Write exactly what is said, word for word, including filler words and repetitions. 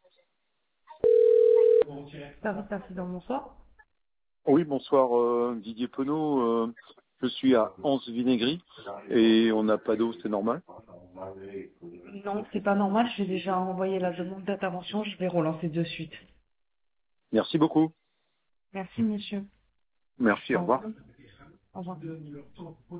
Service incident, bonsoir. Oui, bonsoir euh, Didier Penaud. Euh, je suis à Anse Vinaigrie et on n'a pas d'eau, c'est normal. Non, c'est pas normal, j'ai déjà envoyé la demande d'intervention, je vais relancer de suite. Merci beaucoup. Merci monsieur. Merci, au Au revoir. revoir. Au revoir.